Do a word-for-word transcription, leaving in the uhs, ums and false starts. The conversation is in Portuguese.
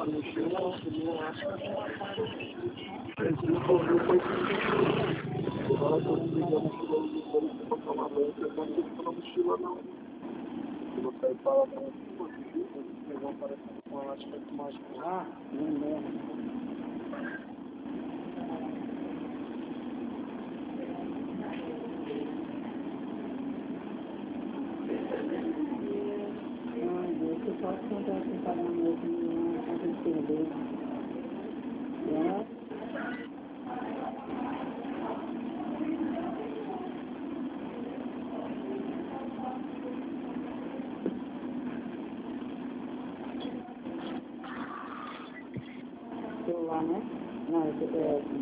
Agora eu tô ligando aqui no mochila pra tomar banho, eu não tô na mochila não. Eu vou sair para lá pra pegar um parafuso com a aspecto mágico. Ah, não mesmo. Eu posso contar com o pagamento na casa de perder. É? Celular, né? Não, é